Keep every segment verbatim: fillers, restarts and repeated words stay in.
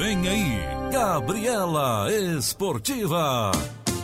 Vem aí, Gabriela Esportiva.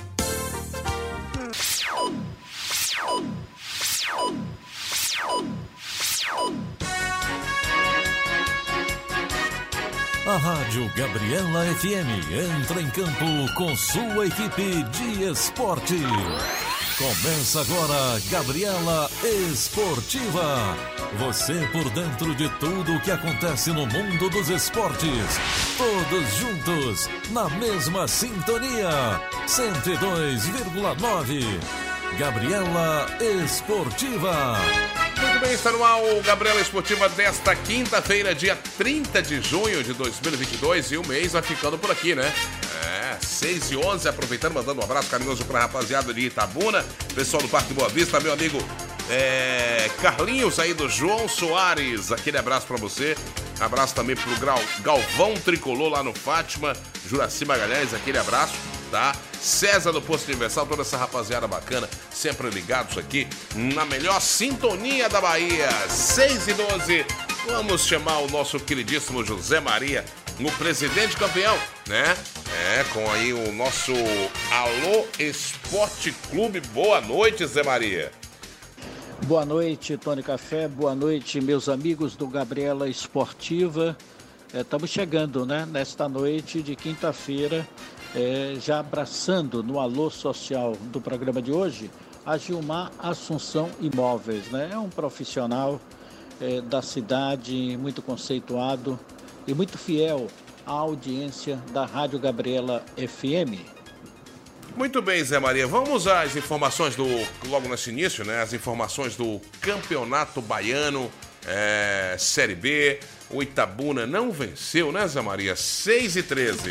A Rádio Gabriela F M entra em campo com sua equipe de esporte. Começa agora Gabriela Esportiva. Você por dentro de tudo o que acontece no mundo dos esportes. Todos juntos, na mesma sintonia. cento e dois vírgula nove. Gabriela Esportiva. Muito bem, está no ar o Gabriela Esportiva desta quinta-feira, dia trinta de junho de dois mil e vinte e dois. E o mês vai ficando por aqui, né? É, seis e onze, aproveitando, mandando um abraço carinhoso para a rapaziada de Itabuna, pessoal do Parque Boa Vista, meu amigo é, Carlinhos aí do João Soares, aquele abraço para você. Abraço também pro Gal, Galvão Tricolor lá no Fátima, Juraci Magalhães, aquele abraço, tá? César do Posto Universal, toda essa rapaziada bacana, sempre ligados aqui na melhor sintonia da Bahia. seis e doze, vamos chamar o nosso queridíssimo José Maria, o presidente campeão, né? É, com aí o nosso Alô Esporte Clube. Boa noite, Zé Maria. Boa noite, Tony Café. Boa noite, meus amigos do Gabriela Esportiva. Estamos é, chegando, né? Nesta noite de quinta-feira, é, já abraçando no Alô Social do programa de hoje, a Gilmar Assunção Imóveis, né? É um profissional é, da cidade, muito conceituado e muito fiel à audiência da Rádio Gabriela F M. Muito bem, Zé Maria, vamos às informações do, logo nesse início, né? As informações do Campeonato Baiano, é, Série B. O Itabuna não venceu, né, Zé Maria? seis e treze.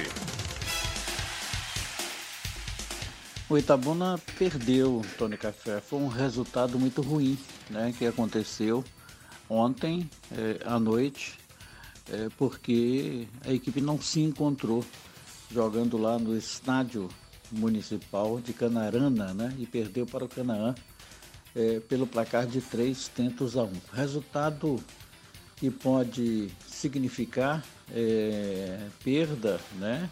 O Itabuna perdeu, Tony Café. Foi um resultado muito ruim, né, que aconteceu ontem é, à noite, é, porque a equipe não se encontrou jogando lá no estádio municipal de Canarana, né, e perdeu para o Canaã é, pelo placar de três tentos a um. Resultado que pode significar é, perda, né,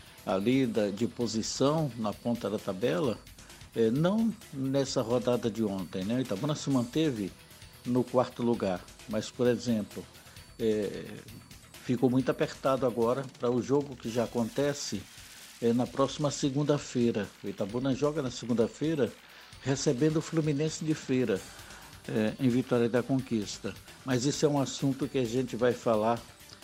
ali da, de posição na ponta da tabela, é, não nessa rodada de ontem, né? O Itabuna se manteve no quarto lugar, mas, por exemplo, é, ficou muito apertado agora para o jogo que já acontece é, na próxima segunda-feira. O Itabuna joga na segunda-feira recebendo o Fluminense de Feira, é, em Vitória da Conquista. Mas isso é um assunto que a gente vai falar,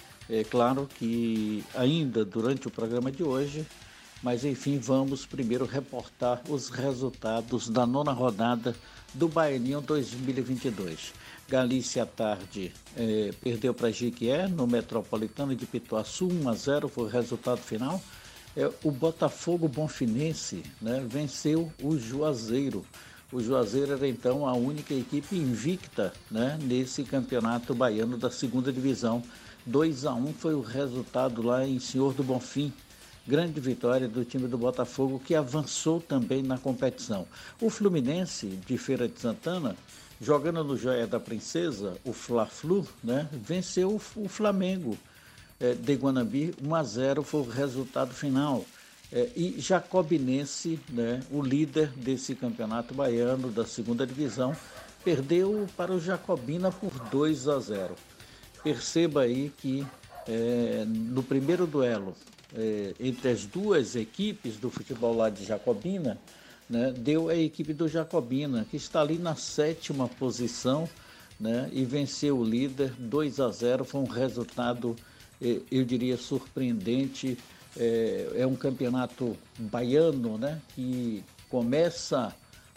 é claro que ainda durante o programa de hoje, mas enfim, vamos primeiro reportar os resultados da nona rodada do Baianinho dois mil e vinte e dois. Galícia à tarde é, perdeu para Jequié no Metropolitano de Pituaçu, um a zero foi o resultado final. É, o Botafogo Bonfinense, né, venceu o Juazeiro. O Juazeiro era então a única equipe invicta, né, nesse campeonato baiano da segunda divisão. dois a um foi o resultado lá em Senhor do Bonfim. Grande vitória do time do Botafogo, que avançou também na competição. O Fluminense de Feira de Santana, jogando no Joia da Princesa, o Fla-Flu, né, venceu o Flamengo é, de Guanambi, um a zero foi o resultado final. É, e Jacobinense, né, o líder desse campeonato baiano da segunda divisão, perdeu para o Jacobina por dois a zero. Perceba aí que é, no primeiro duelo é, entre as duas equipes do futebol lá de Jacobina, né, deu a equipe do Jacobina, que está ali na sétima posição, né, e venceu o líder dois a zero. Foi um resultado, eu diria, surpreendente. É, é um campeonato baiano, né, que começa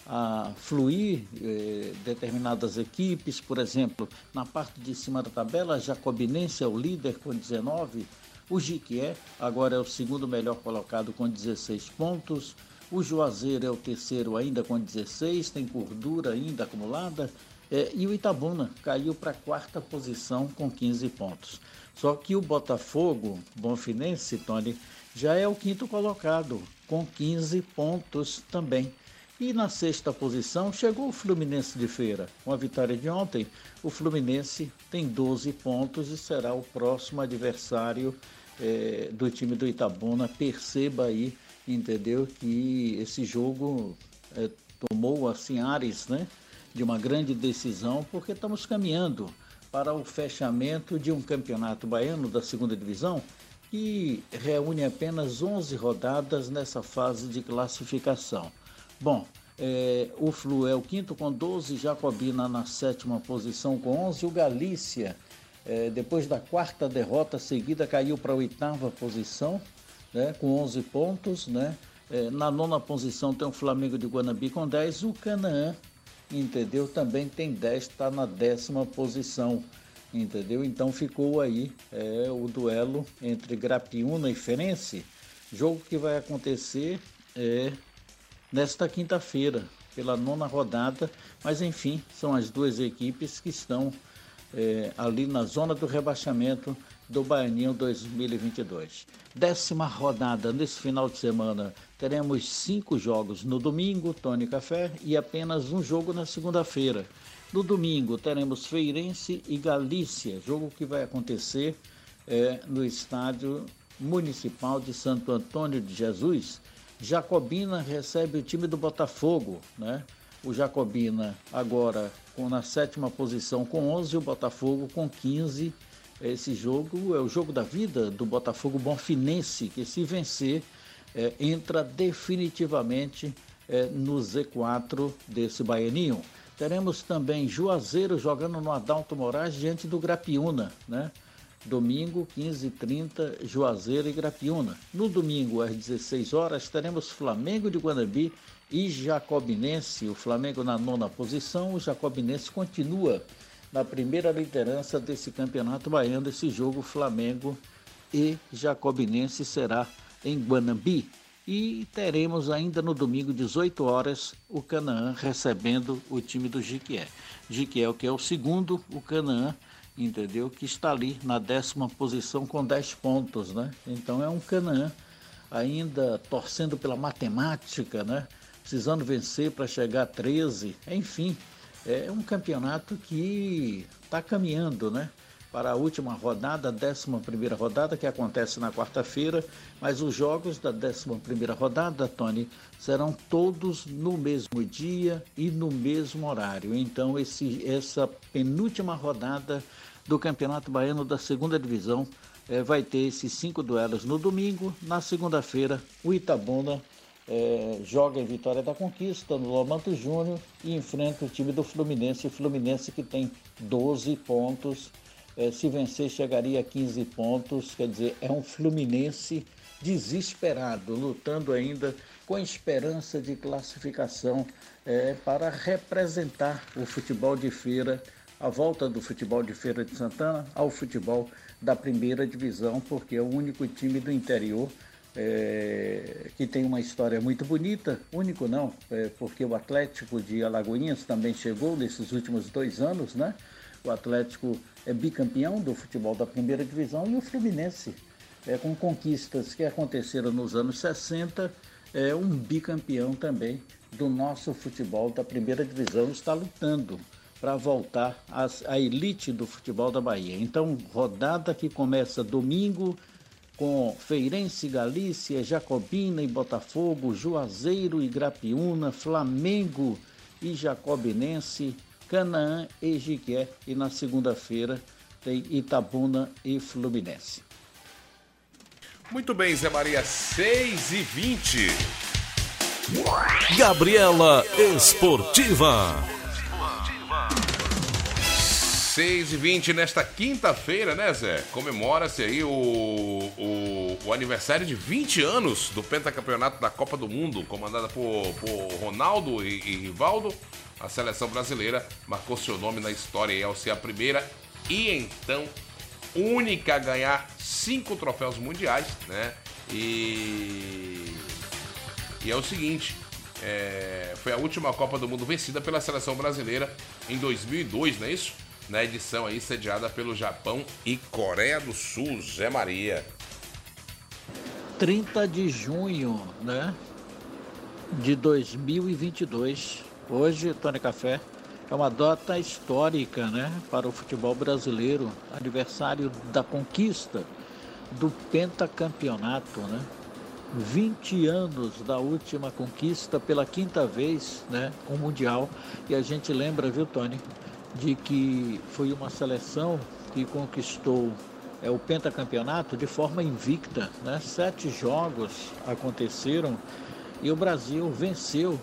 a fluir eh, determinadas equipes. Por exemplo, na parte de cima da tabela, a Jacobinense é o líder com dezenove, o Jequié agora é o segundo melhor colocado com dezesseis pontos, o Juazeiro é o terceiro ainda com dezesseis, tem gordura ainda acumulada, eh, e o Itabuna caiu para a quarta posição com quinze pontos. Só que o Botafogo Bonfinense, Tony, já é o quinto colocado, com quinze pontos também. E na sexta posição chegou o Fluminense de Feira. Com a vitória de ontem, o Fluminense tem doze pontos e será o próximo adversário é, do time do Itabuna perceba aí, entendeu, que esse jogo é, tomou assim ares, né, de uma grande decisão, porque estamos caminhando para o fechamento de um campeonato baiano da segunda divisão que reúne apenas onze rodadas nessa fase de classificação. Bom, é, o Flu é o quinto com doze, Jacobina na sétima posição com onze, o Galícia, é, depois da quarta derrota seguida, caiu para a oitava posição, né, com onze pontos, né? É, na nona posição tem o Flamengo de Guanabi com dez, o Canaã, entendeu, também tem dez, está na décima posição. Entendeu? Então ficou aí é, o duelo entre Grapiúna e Ferense, jogo que vai acontecer é, nesta quinta-feira, pela nona rodada, mas enfim, são as duas equipes que estão é, ali na zona do rebaixamento do Baianinho dois mil e vinte e dois. Décima rodada nesse final de semana, teremos cinco jogos no domingo, Tony Café, e apenas um jogo na segunda-feira. No domingo teremos Feirense e Galícia, jogo que vai acontecer é, no estádio municipal de Santo Antônio de Jesus. Jacobina recebe o time do Botafogo, né? O Jacobina agora com, na sétima posição com onze, o Botafogo com quinze. Esse jogo é o jogo da vida do Botafogo Bonfinense, que se vencer é, entra definitivamente é, no Z quatro desse baianinho. Teremos também Juazeiro jogando no Adalto Moraes diante do Grapiúna, né? Domingo, quinze e trinta, Juazeiro e Grapiúna. No domingo, às dezesseis horas, teremos Flamengo de Guanabi e Jacobinense. O Flamengo na nona posição, o Jacobinense continua na primeira liderança desse campeonato baiano. Esse jogo, Flamengo e Jacobinense, será em Guanabi. E teremos ainda no domingo, dezoito horas, o Canaã recebendo o time do Jiquié. Jiquié, que é o segundo, o Canaã, entendeu? Que está ali na décima posição com dez pontos, né? Então é um Canaã ainda torcendo pela matemática, né? Precisando vencer para chegar a treze. Enfim, é um campeonato que está caminhando, né? Para a última rodada, a décima primeira rodada, que acontece na quarta-feira, mas os jogos da décima primeira rodada, Tony, serão todos no mesmo dia e no mesmo horário. Então, esse, essa penúltima rodada do Campeonato Baiano da segunda divisão eh, vai ter esses cinco duelos no domingo. Na segunda-feira, o Itabuna eh, joga em Vitória da Conquista, no Lomanto Júnior, e enfrenta o time do Fluminense, o Fluminense que tem doze pontos. É, se vencer, chegaria a quinze pontos, quer dizer, é um Fluminense desesperado, lutando ainda com esperança de classificação é, para representar o futebol de feira, a volta do futebol de Feira de Santana ao futebol da primeira divisão, porque é o único time do interior é, que tem uma história muito bonita, único não, é, porque o Atlético de Alagoinhas também chegou nesses últimos dois anos, né? O Atlético é bicampeão do futebol da primeira divisão e o Fluminense, é, com conquistas que aconteceram nos anos sessenta, é um bicampeão também do nosso futebol da primeira divisão, está lutando para voltar à elite do futebol da Bahia. Então, rodada que começa domingo com Feirense, Galícia, Jacobina e Botafogo, Juazeiro e Grapiúna, Flamengo e Jacobinense, Canaã e Jiquié, e na segunda-feira tem Itabuna e Fluminense. Muito bem, Zé Maria, seis e vinte. Gabriela Esportiva. seis e vinte nesta quinta-feira, né, Zé? Comemora-se aí o, o, o aniversário de vinte anos do pentacampeonato da Copa do Mundo, comandada por, por Ronaldo e, e Rivaldo. A seleção brasileira marcou seu nome na história ao ser a primeira e então única a ganhar cinco troféus mundiais, né? E, e é o seguinte, é, foi a última Copa do Mundo vencida pela seleção brasileira em dois mil e dois, não é isso? Na edição aí sediada pelo Japão e Coreia do Sul, Zé Maria. trinta de junho, né, de dois mil e vinte e dois. Hoje, Tony Café, é uma data histórica, né, para o futebol brasileiro, aniversário da conquista do pentacampeonato, né? vinte anos da última conquista pela quinta vez, né, com o Mundial. E a gente lembra, viu, Tony, de que foi uma seleção que conquistou é, o pentacampeonato de forma invicta, né? Sete jogos aconteceram e o Brasil venceu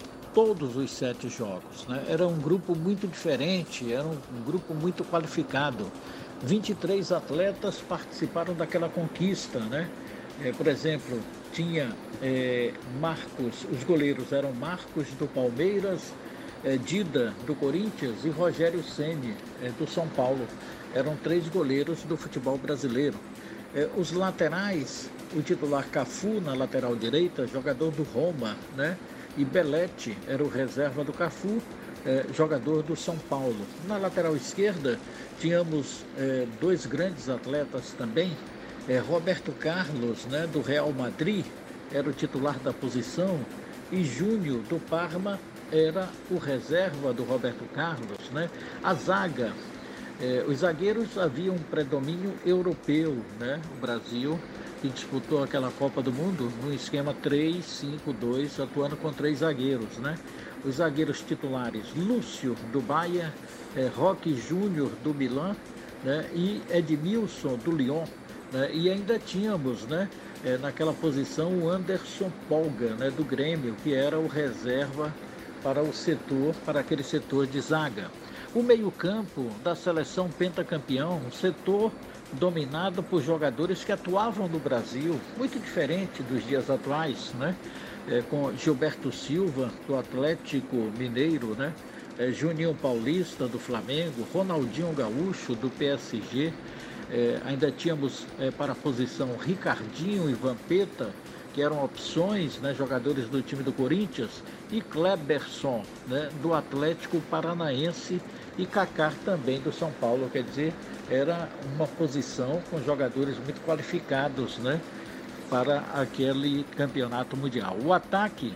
todos os sete jogos, né? Era um grupo muito diferente, era um, um grupo muito qualificado. vinte e três atletas participaram daquela conquista, né? É, por exemplo, tinha é, Marcos, os goleiros eram Marcos do Palmeiras, é, Dida do Corinthians e Rogério Ceni é, do São Paulo. Eram três goleiros do futebol brasileiro. É, os laterais, o titular Cafu na lateral direita, jogador do Roma, né? E Belletti era o reserva do Cafu, é, jogador do São Paulo. Na lateral esquerda, tínhamos é, dois grandes atletas também. É, Roberto Carlos, né, do Real Madrid, era o titular da posição, e Júnior do Parma era o reserva do Roberto Carlos, né? A zaga, é, os zagueiros haviam um predomínio europeu, né? O Brasil, que disputou aquela Copa do Mundo no esquema três cinco dois, atuando com três zagueiros, né? Os zagueiros titulares, Lúcio do Bahia, é, Roque Júnior do Milan, né, e Edmilson do Lyon. Né, e ainda tínhamos, né, é, naquela posição o Anderson Polga, né, do Grêmio, que era o reserva para o setor, para aquele setor de zaga. O meio-campo da seleção pentacampeão, um setor dominado por jogadores que atuavam no Brasil, muito diferente dos dias atuais, né? É, com Gilberto Silva, do Atlético Mineiro, né? É, Juninho Paulista, do Flamengo, Ronaldinho Gaúcho, do P S G. É, ainda tínhamos é, para a posição Ricardinho e Vampeta, que eram opções, né, jogadores do time do Corinthians, e Kleberson, né, do Atlético Paranaense, e Kaká também do São Paulo. Quer dizer, era uma posição com jogadores muito qualificados, né, para aquele campeonato mundial. O ataque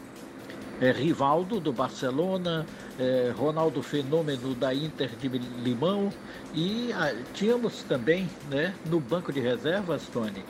é Rivaldo do Barcelona, é, Ronaldo Fenômeno da Inter de Limão, e ah, tínhamos também, né, no banco de reservas, Tony,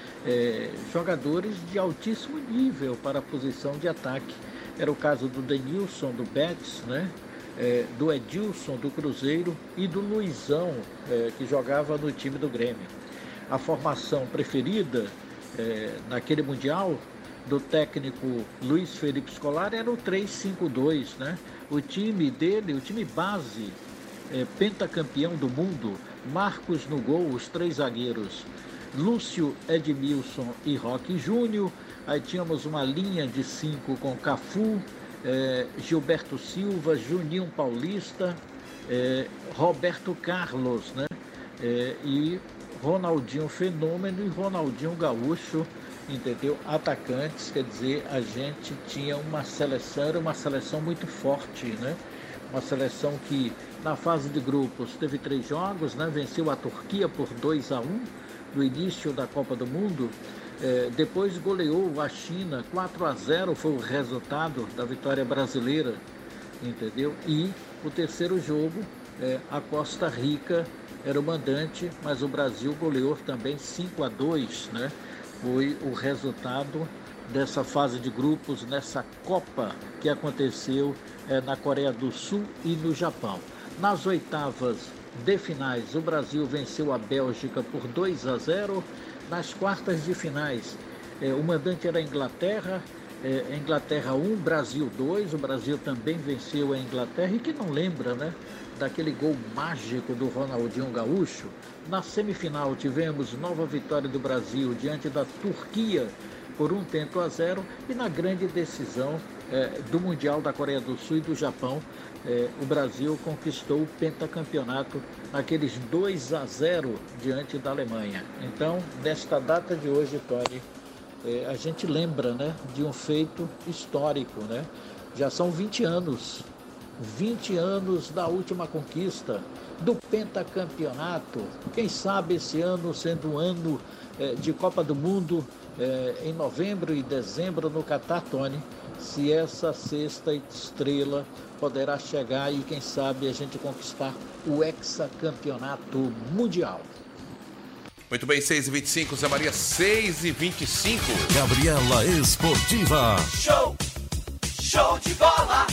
é, jogadores de altíssimo nível para a posição de ataque. Era o caso do Denilson do Betis, né, é, do Edilson do Cruzeiro e do Luizão, é, que jogava no time do Grêmio. A formação preferida é, naquele Mundial do técnico Luiz Felipe Scolari era o três cinco dois, né? O time dele, o time base, é, pentacampeão do mundo, Marcos no gol, os três zagueiros, Lúcio, Edmilson e Roque Júnior. Aí tínhamos uma linha de cinco com Cafu, é, Gilberto Silva, Juninho Paulista, é, Roberto Carlos, né? É, e Ronaldinho Fenômeno e Ronaldinho Gaúcho, entendeu? Atacantes. Quer dizer, a gente tinha uma seleção, era uma seleção muito forte, né? Uma seleção que na fase de grupos teve três jogos, né? Venceu a Turquia por dois a um no início da Copa do Mundo, é, depois goleou a China quatro a zero, foi o resultado da vitória brasileira, entendeu? E o terceiro jogo, é, a Costa Rica era o mandante, mas o Brasil goleou também cinco a dois, né? Foi o resultado dessa fase de grupos, nessa Copa que aconteceu é, na Coreia do Sul e no Japão. Nas oitavas de finais, o Brasil venceu a Bélgica por dois a zero. Nas quartas de finais, é, o mandante era a Inglaterra, é, Inglaterra um, Brasil dois. O Brasil também venceu a Inglaterra, e que não lembra, né, daquele gol mágico do Ronaldinho Gaúcho. Na semifinal tivemos nova vitória do Brasil diante da Turquia por um tento a zero, e na grande decisão é, do Mundial da Coreia do Sul e do Japão, é, o Brasil conquistou o pentacampeonato naqueles dois a zero diante da Alemanha. Então, nesta data de hoje, Tony, é, a gente lembra, né, de um feito histórico, né? Já são vinte anos. vinte anos da última conquista do pentacampeonato. Quem sabe esse ano sendo um ano é, de Copa do Mundo, é, em novembro e dezembro no Catar, Tony, se essa sexta estrela poderá chegar e quem sabe a gente conquistar o hexacampeonato mundial. Muito bem, seis e vinte e cinco, Zé Maria, seis e vinte e cinco. Gabriela Esportiva. Show! Show de bola!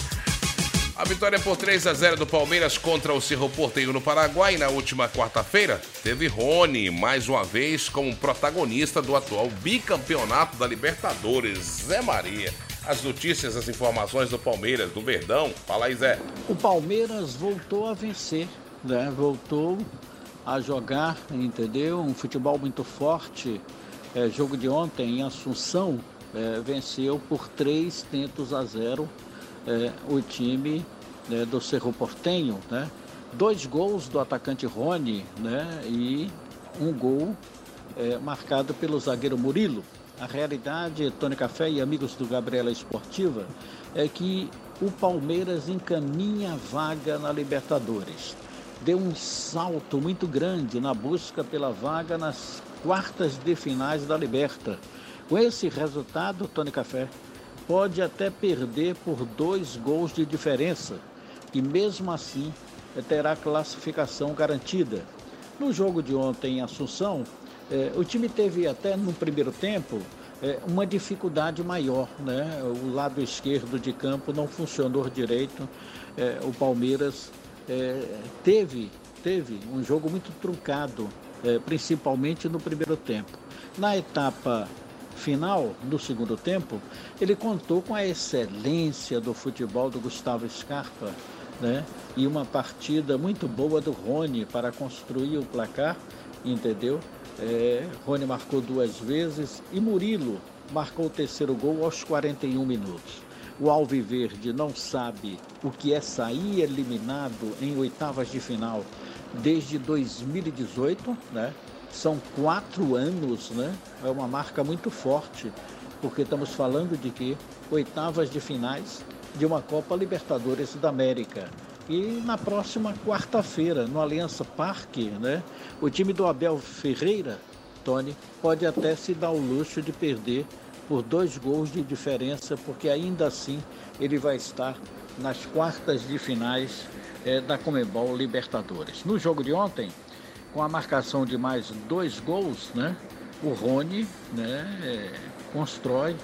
A vitória por três a zero do Palmeiras contra o Cerro Porteño no Paraguai na última quarta-feira teve Rony, mais uma vez, como protagonista do atual bicampeonato da Libertadores. Zé Maria, as notícias, as informações do Palmeiras, do Verdão. Fala aí, Zé. O Palmeiras voltou a vencer, né? Voltou a jogar, entendeu? Um futebol muito forte. É, jogo de ontem em Assunção, é, venceu por três tentos a zero é, o time é, do Cerro Porteño, né? Dois gols do atacante Rony, né? E um gol é, marcado pelo zagueiro Murilo. A realidade, Tony Café e amigos do Gabriela Esportiva, é que o Palmeiras encaminha a vaga na Libertadores. Deu um salto muito grande na busca pela vaga nas quartas de finais da Liberta. Com esse resultado, Tony Café pode até perder por dois gols de diferença e mesmo assim terá classificação garantida. No jogo de ontem em Assunção, eh, o time teve até no primeiro tempo eh, uma dificuldade maior, né? O lado esquerdo de campo não funcionou direito. Eh, o Palmeiras É, teve, teve um jogo muito truncado, é, principalmente no primeiro tempo. Na etapa final, no segundo tempo, ele contou com a excelência do futebol do Gustavo Scarpa, né? E uma partida muito boa do Rony para construir o placar, entendeu? É, Rony marcou duas vezes e Murilo marcou o terceiro gol aos quarenta e um minutos. O Alviverde não sabe o que é sair eliminado em oitavas de final desde dois mil e dezoito, né? São quatro anos, né? É uma marca muito forte, porque estamos falando de que oitavas de finais de uma Copa Libertadores da América. E na próxima quarta-feira, no Allianz Parque, né? O time do Abel Ferreira, Tony, pode até se dar o luxo de perder por dois gols de diferença, porque ainda assim ele vai estar nas quartas de finais é, da Conmebol Libertadores. No jogo de ontem, com a marcação de mais dois gols, né, o Rony, né, é, constrói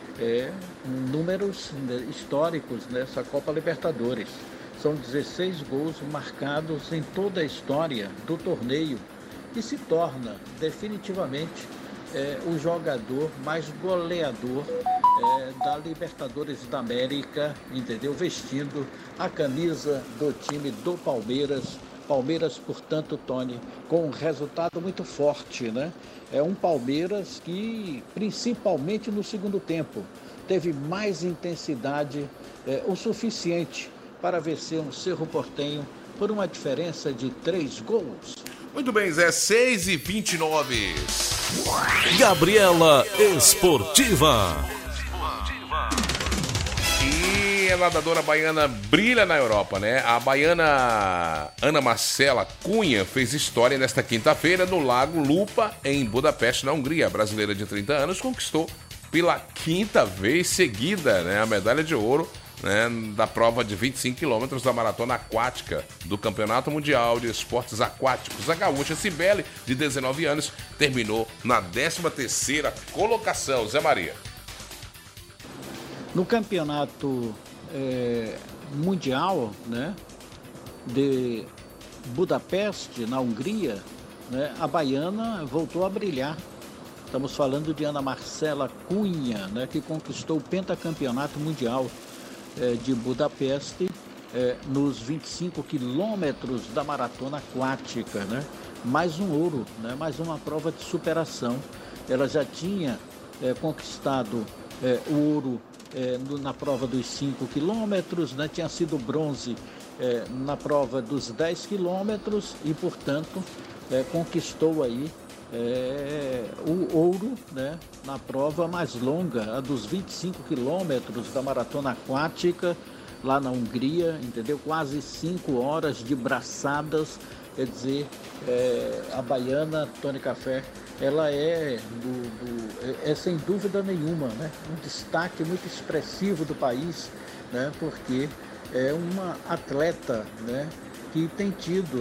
é, números históricos nessa Copa Libertadores. São dezesseis gols marcados em toda a história do torneio e se torna definitivamente É, o jogador mais goleador é, da Libertadores da América, entendeu? Vestindo a camisa do time do Palmeiras. Palmeiras, portanto, Tony, com um resultado muito forte, né? É um Palmeiras que, principalmente no segundo tempo, teve mais intensidade, é, o suficiente para vencer um Cerro Porteño por uma diferença de três gols. Muito bem, Zé, seis e vinte e nove. Gabriela Esportiva. E a nadadora baiana brilha na Europa, né? A baiana Ana Marcela Cunha fez história nesta quinta-feira no Lago Lupa, em Budapeste, na Hungria. A brasileira de trinta anos conquistou pela quinta vez seguida, né, a medalha de ouro, né, da prova de vinte e cinco quilômetros da maratona aquática do Campeonato Mundial de Esportes Aquáticos. A gaúcha Cibele, de dezenove anos, terminou na décima terceira colocação. Zé Maria. No Campeonato é, Mundial, né, de Budapeste, na Hungria, né, a baiana voltou a brilhar. Estamos falando de Ana Marcela Cunha, né, que conquistou o pentacampeonato mundial É, de Budapeste é, nos vinte e cinco quilômetros da maratona aquática, né? Mais um ouro, né? Mais uma prova de superação. Ela já tinha é, conquistado é, o ouro é, no, na prova dos cinco quilômetros, né? Tinha sido bronze é, na prova dos dez quilômetros e, portanto, é, conquistou aí É, o ouro, né, na prova mais longa, a dos vinte e cinco quilômetros da maratona aquática, lá na Hungria, entendeu? Quase cinco horas de braçadas, quer dizer, é, a baiana Tony Café, ela é, do, do, é, é sem dúvida nenhuma, né, um destaque muito expressivo do país, né, porque é uma atleta, né, que tem tido, né,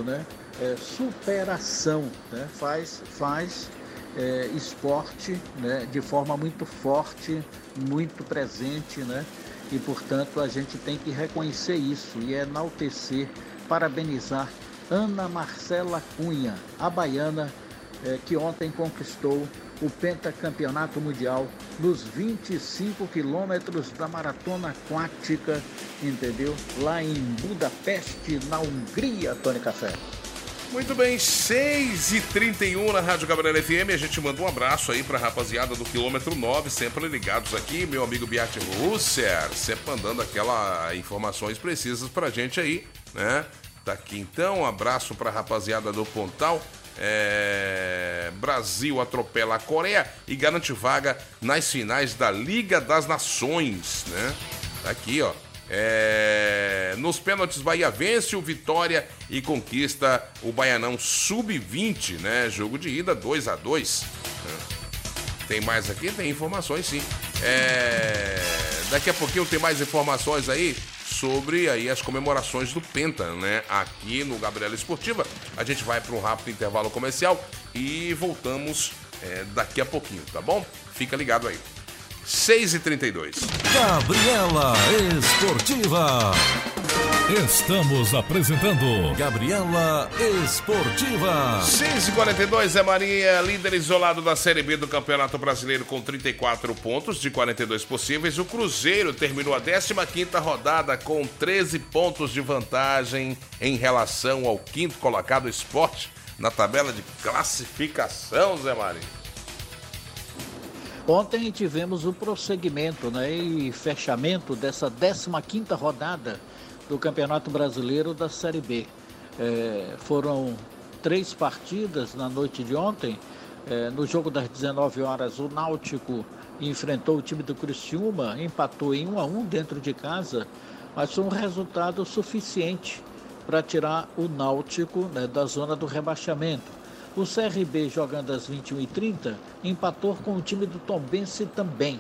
é, superação, né? faz, faz é, esporte, né? de forma muito forte, muito presente, né? E, portanto, a gente tem que reconhecer isso e enaltecer, parabenizar Ana Marcela Cunha, a baiana, eh, que ontem conquistou o pentacampeonato mundial nos vinte e cinco quilômetros da maratona aquática, entendeu? Lá em Budapeste, na Hungria, Tony Café. Muito bem, seis e trinta e um na Rádio Gabriela F M. A gente manda um abraço aí pra rapaziada do quilômetro nove, sempre ligados aqui. Meu amigo Beat Russer, sempre mandando aquelas informações precisas pra gente aí, né? Tá aqui então, um abraço pra rapaziada do Pontal. É... Brasil atropela a Coreia e garante vaga nas finais da Liga das Nações, né? Tá aqui, ó. É... Nos pênaltis, Bahia vence o Vitória e conquista o Baianão sub vinte, né? Jogo de ida dois a dois. Tem mais aqui? Tem informações, sim. É... Daqui a pouquinho tem mais informações aí sobre aí as comemorações do Penta, né? Aqui no Gabriela Esportiva. A gente vai para um rápido intervalo comercial e voltamos é, daqui a pouquinho, tá bom? Fica ligado aí. seis e trinta e dois. Gabriela Esportiva. Estamos apresentando Gabriela Esportiva. seis e quarenta e dois, Zé Maria, líder isolado da Série B do Campeonato Brasileiro com trinta e quatro pontos de quarenta e dois possíveis. O Cruzeiro terminou a décima quinta rodada com treze pontos de vantagem em relação ao quinto colocado Sport na tabela de classificação, Zé Maria. Ontem tivemos o prosseguimento, né, e fechamento dessa décima quinta rodada do Campeonato Brasileiro da Série B. É, foram três partidas na noite de ontem. É, no jogo das dezenove horas, o Náutico enfrentou o time do Criciúma, empatou em um a um dentro de casa, mas foi um resultado suficiente para tirar o Náutico, né, da zona do rebaixamento. O C R B, jogando às vinte e uma e trinta, empatou com o time do Tombense também.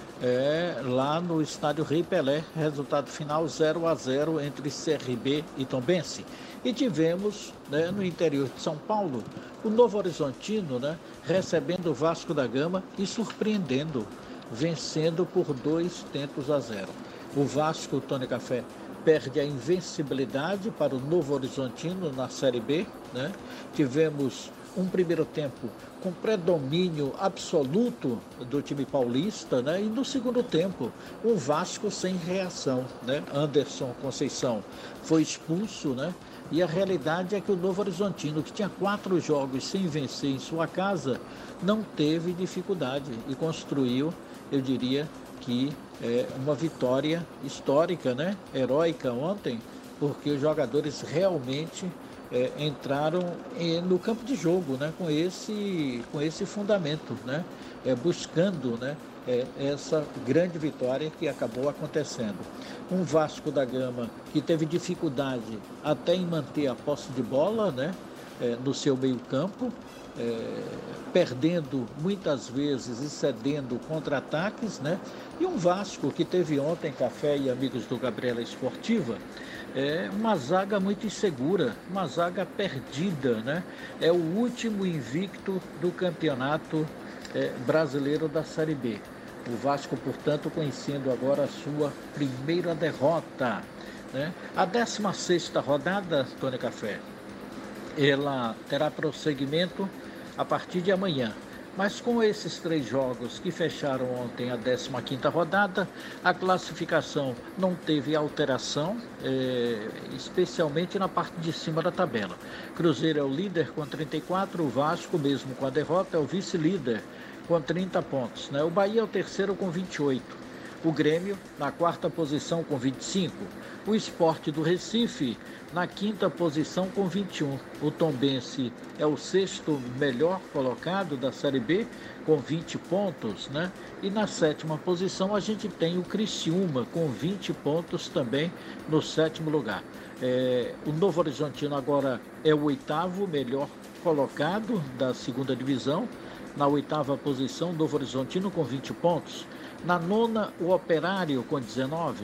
É, lá no estádio Rei Pelé, resultado final zero a zero entre C R B e Tombense. E tivemos, né, no interior de São Paulo, o Novo Horizontino, né, recebendo o Vasco da Gama e surpreendendo, vencendo por dois tentos a zero. O Vasco, Tony Café, perde a invencibilidade para o Novo Horizontino na Série B, né? Tivemos um primeiro tempo com predomínio absoluto do time paulista, né? E no segundo tempo, o Vasco sem reação, né? Anderson Conceição foi expulso, né? E a realidade é que o Novo Horizontino, que tinha quatro jogos sem vencer em sua casa, não teve dificuldade e construiu, eu diria que é uma vitória histórica, né? Heróica ontem, porque os jogadores realmente É, entraram é, no campo de jogo, né, com esse, com esse fundamento, né, é, buscando, né, é, essa grande vitória que acabou acontecendo. Um Vasco da Gama que teve dificuldade até em manter a posse de bola, né, é, no seu meio campo, é, perdendo muitas vezes e cedendo contra-ataques, né, e um Vasco que teve ontem, Café e amigos do Gabriela Esportiva, é uma zaga muito insegura, uma zaga perdida, né? É o último invicto do campeonato é, brasileiro da Série B. O Vasco, portanto, conhecendo agora a sua primeira derrota, né? A décima sexta rodada, Tony Café, ela terá prosseguimento a partir de amanhã. Mas com esses três jogos que fecharam ontem a décima quinta rodada, a classificação não teve alteração, é, especialmente na parte de cima da tabela. Cruzeiro é o líder com trinta e quatro, o Vasco, mesmo com a derrota, é o vice-líder com trinta pontos, né? O Bahia é o terceiro com vinte e oito. O Grêmio na quarta posição com vinte e cinco. O Sport do Recife na quinta posição com vinte e um. O Tombense é o sexto melhor colocado da Série B com vinte pontos, né? E na sétima posição a gente tem o Criciúma com vinte pontos também no sétimo lugar. É, o Novo Horizontino agora é o oitavo melhor colocado da segunda divisão. Na oitava posição, Novo Horizontino com vinte pontos. Na nona, o Operário com dezenove.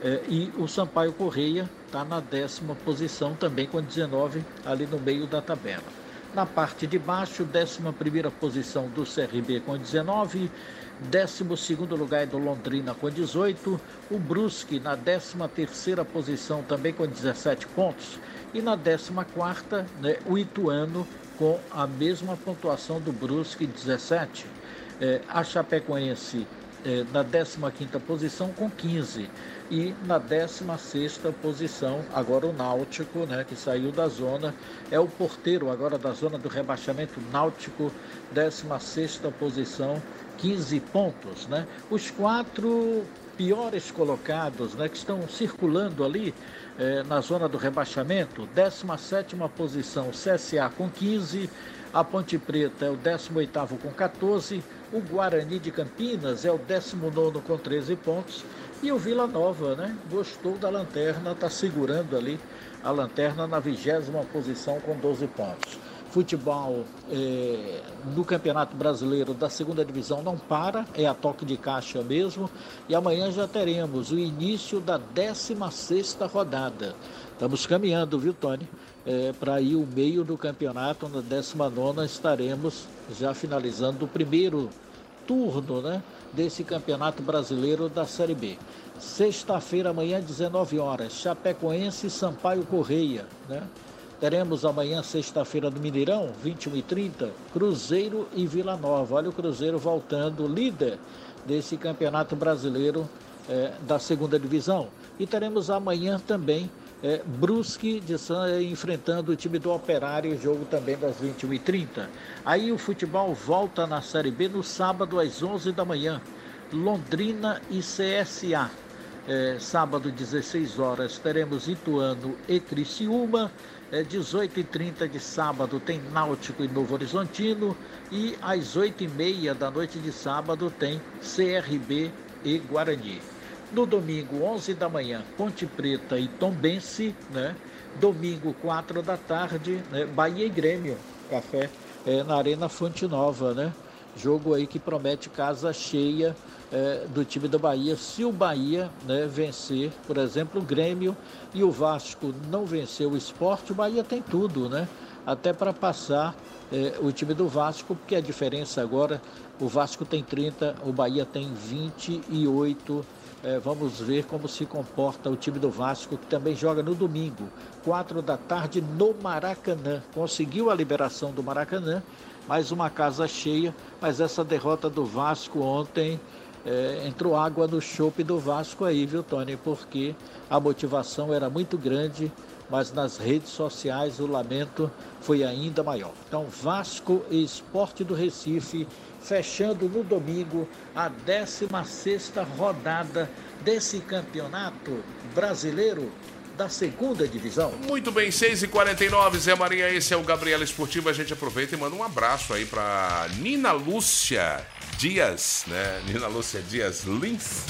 É, e o Sampaio Correia está na décima posição, também com dezenove, ali no meio da tabela. Na parte de baixo, décima primeira posição do C R B com dezenove, décimo segundo lugar do Londrina com dezoito, o Brusque na décima terceira posição também com dezessete pontos, e na décima quarta, né, o Ituano com a mesma pontuação do Brusque, dezessete. É, a Chapecoense é, na décima quinta posição com quinze. E na décima sexta posição, agora o Náutico, né, que saiu da zona, é o porteiro agora da zona do rebaixamento, Náutico, décima sexta posição, quinze pontos, né? Os quatro piores colocados, né, que estão circulando ali eh, na zona do rebaixamento, décima sétima posição, C S A com quinze, a Ponte Preta é o décimo oitavo com quatorze, o Guarani de Campinas é o décimo nono com treze pontos, e o Vila Nova, né, gostou da lanterna, está segurando ali a lanterna na vigésima posição com doze pontos. Futebol eh, no Campeonato Brasileiro da segunda divisão não para, é a toque de caixa mesmo, e amanhã já teremos o início da décima sexta rodada. Estamos caminhando, viu, Tony? É, para ir o meio do campeonato, na décima nona estaremos já finalizando o primeiro turno, né, desse Campeonato Brasileiro da Série B. Sexta-feira, amanhã, dezenove horas, Chapecoense e Sampaio Correia, né? Teremos amanhã, sexta-feira, do Mineirão, vinte e uma e trinta, Cruzeiro e Vila Nova. Olha o Cruzeiro voltando líder desse Campeonato Brasileiro eh, da segunda divisão. E teremos amanhã também É, Brusque de San, enfrentando o time do Operário, jogo também das vinte e uma e trinta. Aí o futebol volta na Série B no sábado às onze da manhã. Londrina e C S A. É, sábado, dezesseis horas, teremos Ituano e Criciúma. É, dezoito e trinta de sábado tem Náutico e Novo Horizontino. E às oito e meia da noite de sábado tem C R B e Guarani. No domingo, onze da manhã, Ponte Preta e Tombense, né? Domingo, quatro da tarde, né? Bahia e Grêmio, café é, na Arena Fonte Nova, né? Jogo aí que promete casa cheia é, do time da Bahia. Se o Bahia, né, vencer, por exemplo, o Grêmio, e o Vasco não vencer o Sport, o Bahia tem tudo, né? Até para passar é, o time do Vasco, porque a diferença agora, o Vasco tem trinta, o Bahia tem vinte e oito. É, vamos ver como se comporta o time do Vasco, que também joga no domingo, quatro da tarde, no Maracanã. Conseguiu a liberação do Maracanã, mais uma casa cheia, mas essa derrota do Vasco ontem, é, entrou água no chope do Vasco aí, viu, Tony? Porque a motivação era muito grande, mas nas redes sociais o lamento foi ainda maior. Então, Vasco e Sport do Recife, fechando no domingo a décima sexta rodada desse Campeonato Brasileiro da segunda divisão. Muito bem, seis e quarenta e nove, Zé Maria, esse é o Gabriela Esportivo. A gente aproveita e manda um abraço aí para Nina Lúcia Dias, né? Nina Lúcia Dias Lins.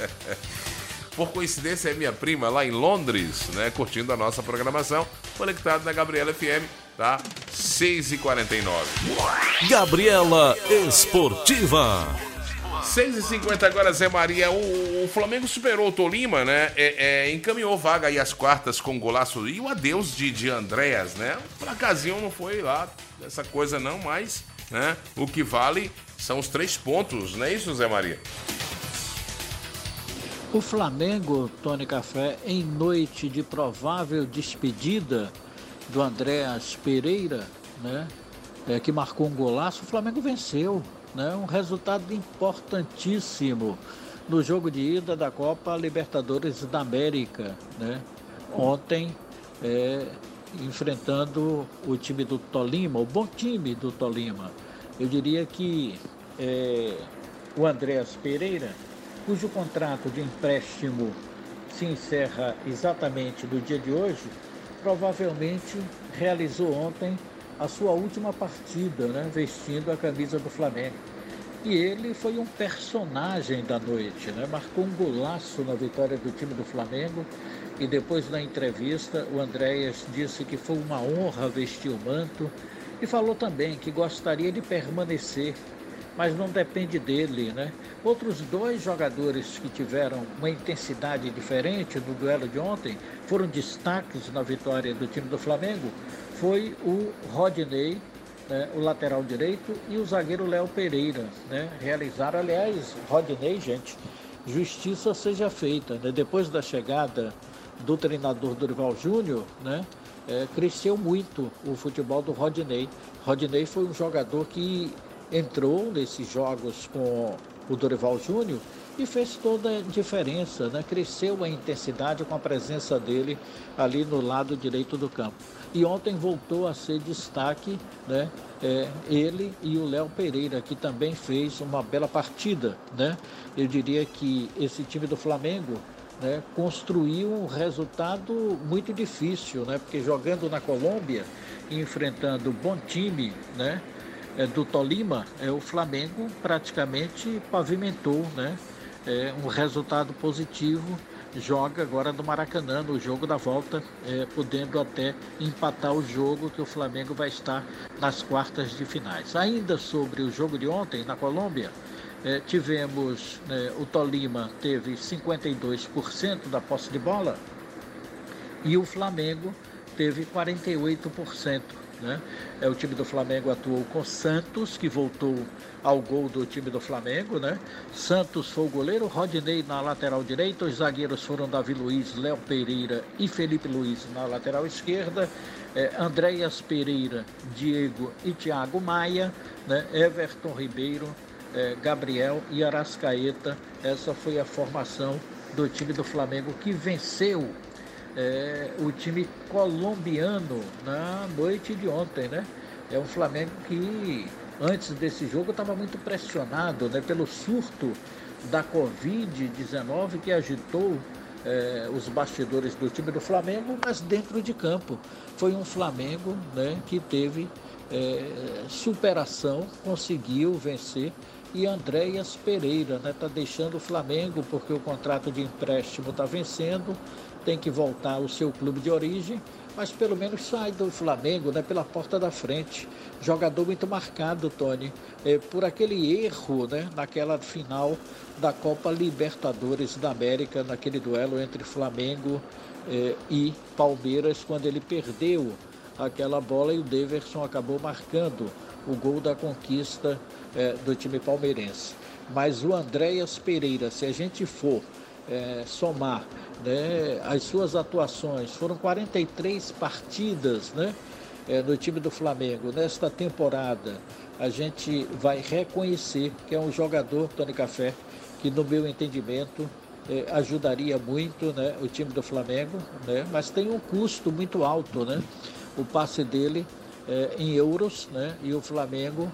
Por coincidência, é minha prima lá em Londres, né? Curtindo a nossa programação, conectado na Gabriela F M, tá? seis e quarenta e nove. Gabriela Esportiva. seis e cinquenta agora, Zé Maria. O, o Flamengo superou o Tolima, né? É, é, encaminhou vaga aí às quartas com golaço. E o adeus de, de Andréas, né? O placazinho não foi lá essa coisa não, mas, né? O que vale são os três pontos, não é isso, Zé Maria? O Flamengo, Tony Café, em noite de provável despedida do Andréas Pereira, né, é, que marcou um golaço, o Flamengo venceu, né, um resultado importantíssimo no jogo de ida da Copa Libertadores da América, né, ontem, é, enfrentando o time do Tolima, o bom time do Tolima. Eu diria que é, o Andréas Pereira, cujo contrato de empréstimo se encerra exatamente no dia de hoje, provavelmente realizou ontem a sua última partida, né, vestindo a camisa do Flamengo. E ele foi um personagem da noite, né, marcou um golaço na vitória do time do Flamengo. E depois, na entrevista, o Andréas disse que foi uma honra vestir o manto e falou também que gostaria de permanecer mas não depende dele, né? Outros dois jogadores que tiveram uma intensidade diferente no duelo de ontem, foram destaques na vitória do time do Flamengo, foi o Rodinei, né, o lateral direito, e o zagueiro Léo Pereira, né? Realizaram, aliás, Rodinei, gente, justiça seja feita, né? Depois da chegada do treinador Dorival Júnior, né? É, cresceu muito o futebol do Rodinei. Rodinei foi um jogador que entrou nesses jogos com o Dorival Júnior e fez toda a diferença, né? Cresceu a intensidade com a presença dele ali no lado direito do campo. E ontem voltou a ser destaque, né? É, ele e o Léo Pereira, que também fez uma bela partida, né? Eu diria que esse time do Flamengo, né, construiu um resultado muito difícil, né? Porque jogando na Colômbia, enfrentando o bom time, né, é, do Tolima, é, o Flamengo praticamente pavimentou, né, é, um resultado positivo. Joga agora no Maracanã, no jogo da volta, é, podendo até empatar o jogo, que o Flamengo vai estar nas quartas de finais. Ainda sobre o jogo de ontem na Colômbia, é, tivemos, né, o Tolima teve cinquenta e dois por cento da posse de bola e o Flamengo teve quarenta e oito por cento. Né? É, o time do Flamengo atuou com Santos, que voltou ao gol do time do Flamengo, né? Santos foi o goleiro, Rodinei na lateral direita, os zagueiros foram Davi Luiz, Léo Pereira e Felipe Luiz na lateral esquerda, é, Andréas Pereira, Diego e Thiago Maia, né? Everton Ribeiro, é, Gabriel e Arrascaeta. Essa foi a formação do time do Flamengo, que venceu É, o time colombiano na noite de ontem, né? É um Flamengo que antes desse jogo estava muito pressionado, né, pelo surto da covid dezenove que agitou é, os bastidores do time do Flamengo, mas dentro de campo foi um Flamengo, né, que teve é, superação, conseguiu vencer. E Andréas Pereira está, né, tá deixando o Flamengo porque o contrato de empréstimo está vencendo, tem que voltar ao seu clube de origem, mas pelo menos sai do Flamengo, né, pela porta da frente. Jogador muito marcado, Tony, é, por aquele erro, né, naquela final da Copa Libertadores da América, naquele duelo entre Flamengo é, e Palmeiras, quando ele perdeu aquela bola e o Daverson acabou marcando o gol da conquista é, do time palmeirense. Mas o Andréas Pereira, se a gente for é, somar, né, as suas atuações, foram quarenta e três partidas, né, é, no time do Flamengo nesta temporada, a gente vai reconhecer que é um jogador, Tony Café, que no meu entendimento é, ajudaria muito, né, o time do Flamengo, né, mas tem um custo muito alto, né, o passe dele é, em euros, né, e o Flamengo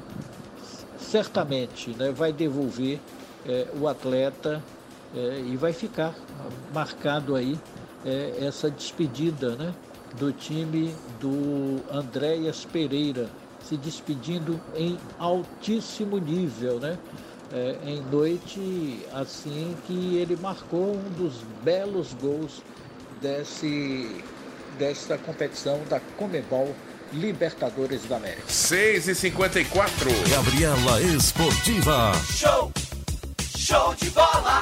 certamente, né, vai devolver é, o atleta é, e vai ficar marcado aí é, essa despedida, né, do time do Andréas Pereira, se despedindo em altíssimo nível, né, é, em noite assim que ele marcou um dos belos gols desse, desta competição da Conmebol Libertadores da América. seis e cinquenta e quatro. Gabriela Esportiva. Show! Show de bola!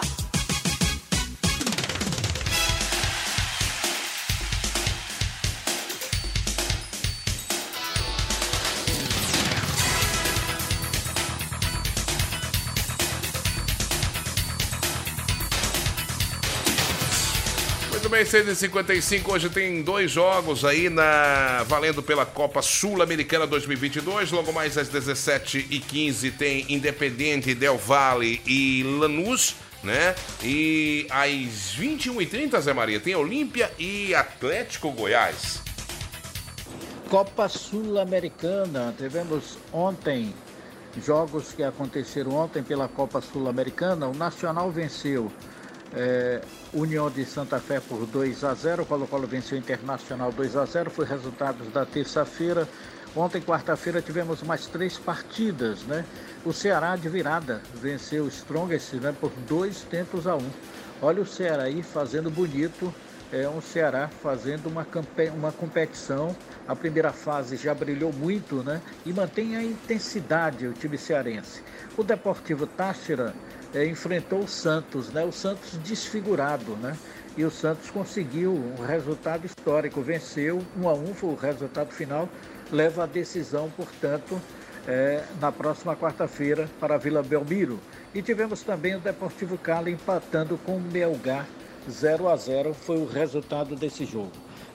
Muito bem, seis e cinquenta e cinco, hoje tem dois jogos aí na valendo pela Copa Sul-Americana dois mil e vinte e dois. Logo mais às dezessete e quinze tem Independiente Del Valle e Lanús, né? E às vinte e uma e trinta, Zé Maria, tem Olímpia e Atlético Goiás. Copa Sul-Americana, tivemos ontem jogos que aconteceram ontem pela Copa Sul-Americana. O Nacional venceu É, União de Santa Fé por dois a zero, o Colo-Colo venceu o Internacional dois a zero, foi resultados da terça-feira. Ontem, quarta-feira, tivemos mais três partidas, né? O Ceará de virada venceu o Strongest, né, por dois tentos a um. Olha o Ceará aí fazendo bonito é um Ceará fazendo uma, campe... uma competição. A primeira fase já brilhou muito, né? E mantém a intensidade o time cearense. O Deportivo Táchira é, enfrentou o Santos, né? O Santos desfigurado, né? E o Santos conseguiu um resultado histórico, venceu um a um, foi o resultado final, leva a decisão, portanto, é, na próxima quarta-feira para a Vila Belmiro. E tivemos também o Deportivo Cali empatando com o Melgar, zero a zero foi o resultado desse jogo.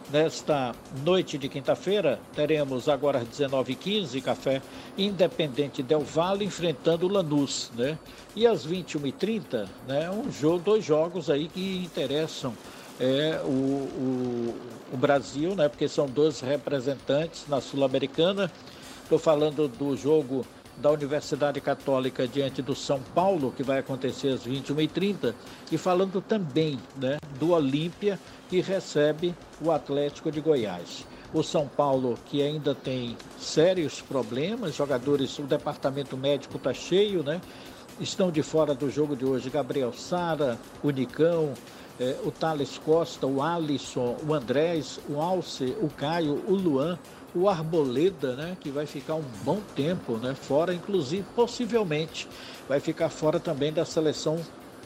Nesta noite de quinta-feira, teremos agora às dezenove e quinze, Café Independente Del Valle enfrentando o Lanús, né? E às vinte e uma e trinta, né, um jogo, dois jogos aí que interessam é, o, o, o Brasil, né? Porque são dois representantes na Sul-Americana. Estou falando do jogo da Universidade Católica diante do São Paulo, que vai acontecer às vinte e uma e trinta, e falando também, né, do Olímpia, que recebe o Atlético de Goiás. O São Paulo, que ainda tem sérios problemas, jogadores, o departamento médico está cheio, né? Estão de fora do jogo de hoje Gabriel Sara, o Nicão, eh, o Thales Costa, o Alisson, o Andrés, o Alce, o Caio, o Luan, o Arboleda, né, que vai ficar um bom tempo, né, fora, inclusive, possivelmente, vai ficar fora também da seleção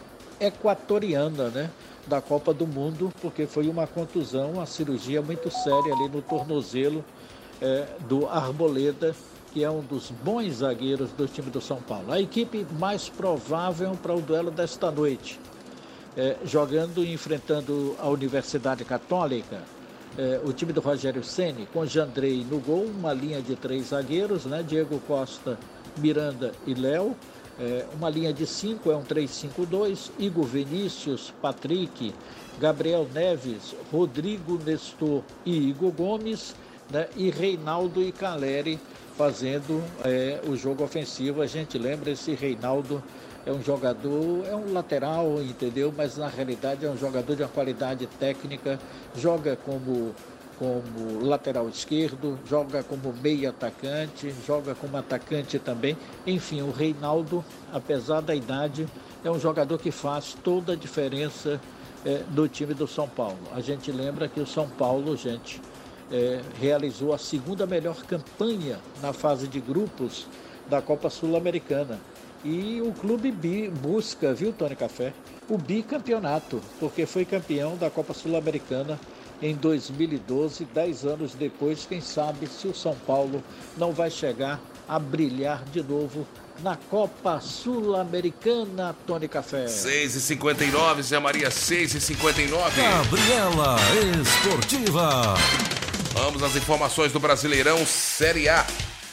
equatoriana, né, da Copa do Mundo, porque foi uma contusão, uma cirurgia muito séria ali no tornozelo é, do Arboleda, que é um dos bons zagueiros do time do São Paulo. A equipe mais provável para o duelo desta noite, é, jogando e enfrentando a Universidade Católica, É, o time do Rogério Ceni, com Jandrei no gol, uma linha de três zagueiros, né? Diego Costa, Miranda e Léo. É, uma linha de cinco, é um três cinco dois. Igor Vinícius, Patrick, Gabriel Neves, Rodrigo Nestor e Igor Gomes, né? E Reinaldo e Caleri fazendo é, o jogo ofensivo. A gente lembra, esse Reinaldo é um jogador, é um lateral, entendeu? Mas na realidade é um jogador de uma qualidade técnica, joga como, como lateral esquerdo, joga como meio atacante, joga como atacante também. Enfim, o Reinaldo, apesar da idade, é um jogador que faz toda a diferença é, do time do São Paulo. A gente lembra que o São Paulo, gente, é, realizou a segunda melhor campanha na fase de grupos da Copa Sul-Americana. E o clube bi busca, viu, Tony Café, o bicampeonato, porque foi campeão da Copa Sul-Americana em dois mil e doze, dez anos depois. Quem sabe se o São Paulo não vai chegar a brilhar de novo na Copa Sul-Americana, Tony Café. seis e cinquenta e nove, Zé Maria, seis e cinquenta e nove. Gabriela Esportiva. Vamos às informações do Brasileirão Série A.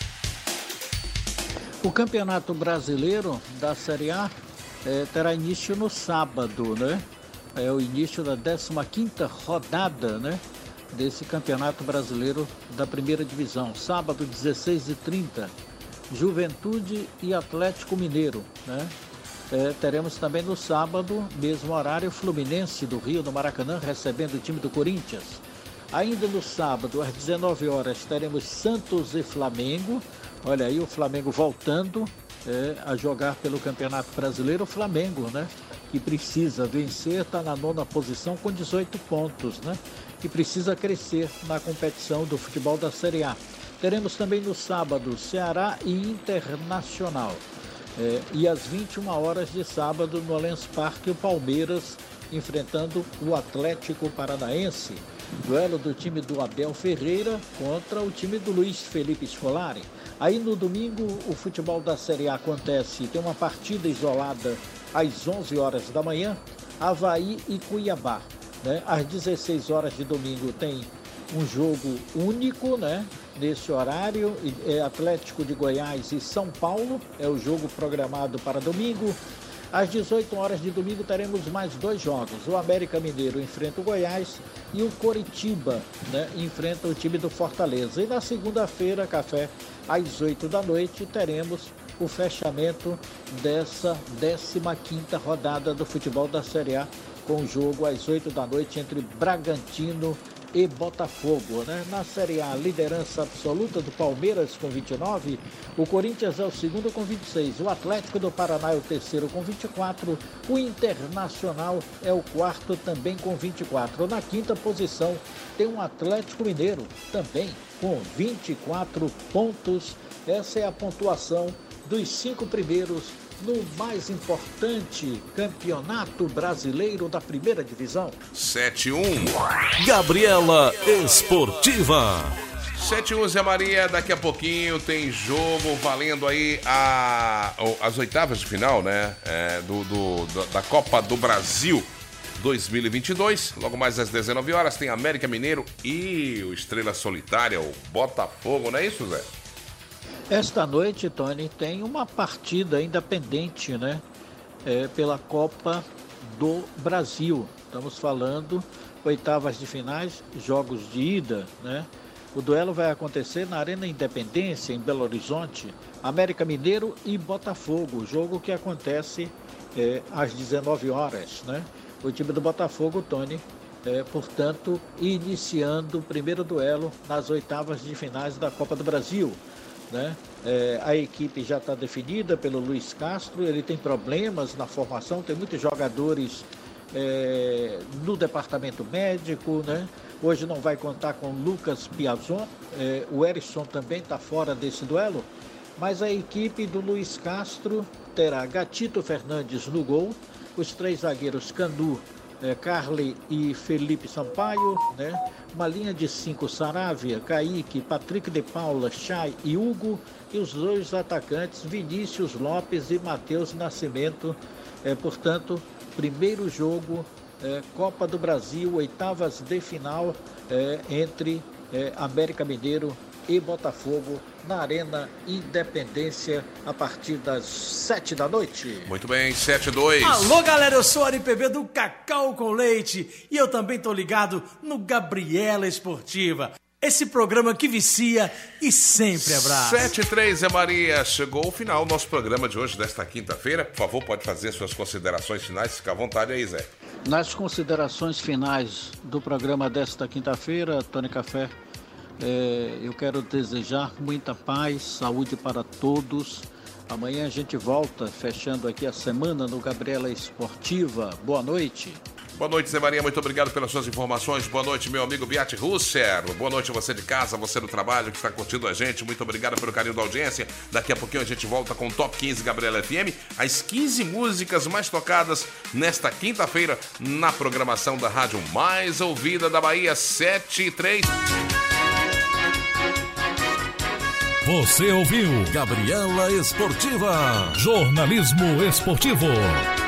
O Campeonato Brasileiro da Série A é, terá início no sábado, né? É o início da décima quinta rodada, né? Desse Campeonato Brasileiro da Primeira Divisão. Sábado, dezesseis e trinta, Juventude e Atlético Mineiro, né? É, teremos também no sábado, mesmo horário, Fluminense do Rio, no Maracanã, recebendo o time do Corinthians. Ainda no sábado, às dezenove horas, teremos Santos e Flamengo. Olha aí o Flamengo voltando é, a jogar pelo Campeonato Brasileiro. O Flamengo, né, que precisa vencer, está na nona posição com dezoito pontos, né, que precisa crescer na competição do futebol da Série A. Teremos também no sábado Ceará e Internacional. É, e às vinte e uma horas de sábado no Allianz Parque, o Palmeiras enfrentando o Atlético Paranaense. Duelo do time do Abel Ferreira contra o time do Luiz Felipe Scolari. Aí no domingo o futebol da Série A acontece, tem uma partida isolada às onze horas da manhã, Avaí e Cuiabá, né? Às dezesseis horas de domingo tem um jogo único, né? Nesse horário, é Atlético de Goiás e São Paulo, é o jogo programado para domingo. Às dezoito horas de domingo teremos mais dois jogos. O América Mineiro enfrenta o Goiás e o Coritiba, né, enfrenta o time do Fortaleza. E na segunda-feira, Café, às oito da noite, teremos o fechamento dessa décima quinta rodada do futebol da Série A, com o jogo às oito da noite entre Bragantino e Botafogo, né? Na Série A, liderança absoluta do Palmeiras com vinte e nove, o Corinthians é o segundo com vinte e seis, o Atlético do Paraná é o terceiro com vinte e quatro, o Internacional é o quarto também com vinte e quatro. Na quinta posição tem um Atlético Mineiro também com vinte e quatro pontos. Essa é a pontuação dos cinco primeiros no mais importante campeonato brasileiro da primeira divisão. sete um. Gabriela Esportiva. sete um, Zé Maria, daqui a pouquinho tem jogo valendo aí a, as oitavas de final, né? É, do, do, da Copa do Brasil dois mil e vinte e dois. Logo mais às dezenove horas tem América Mineiro e o Estrela Solitária, o Botafogo, não é isso, Zé? Esta noite, Tony, tem uma partida ainda pendente, né? É, pela Copa do Brasil. Estamos falando oitavas de finais, jogos de ida, né? O duelo vai acontecer na Arena Independência, em Belo Horizonte, América Mineiro e Botafogo. Jogo que acontece é, às dezenove horas, né? O time do Botafogo, Tony, é, portanto, iniciando o primeiro duelo nas oitavas de finais da Copa do Brasil. Né? É, a equipe já está definida pelo Luiz Castro, ele tem problemas na formação, tem muitos jogadores é, no departamento médico, né? Hoje não vai contar com Lucas Piazon, é, o Erisson também está fora desse duelo, mas a equipe do Luiz Castro terá Gatito Fernandes no gol, os três zagueiros Canu, É, Carly e Felipe Sampaio, né? Uma linha de cinco, Saravia, Kaique, Patrick de Paula, Chay e Hugo, e os dois atacantes, Vinícius Lopes e Matheus Nascimento. É, portanto, primeiro jogo, é, Copa do Brasil, oitavas de final, é, entre é, América Mineiro e Botafogo, na Arena Independência, a partir das sete da noite. Muito bem, sete dois. Alô, galera, eu sou o Ari P B do Cacau com Leite e eu também tô ligado no Gabriela Esportiva. Esse programa que vicia e sempre abraça. sete três, Zé Maria. Chegou o final do nosso programa de hoje, desta quinta-feira. Por favor, pode fazer suas considerações finais. Fica à vontade aí, Zé. Nas considerações finais do programa desta quinta-feira, Tony Café, É, eu quero desejar muita paz, saúde para todos. Amanhã a gente volta, fechando aqui a semana no Gabriela Esportiva. Boa noite. Boa noite, Zé Maria. Muito obrigado pelas suas informações. Boa noite, meu amigo Beat Russer. Boa noite você de casa, você do trabalho que está curtindo a gente. Muito obrigado pelo carinho da audiência. Daqui a pouquinho a gente volta com o Top quinze Gabriela F M. As quinze músicas mais tocadas nesta quinta-feira na programação da rádio mais ouvida da Bahia, sete e três. Você ouviu Gabriela Esportiva. Jornalismo esportivo.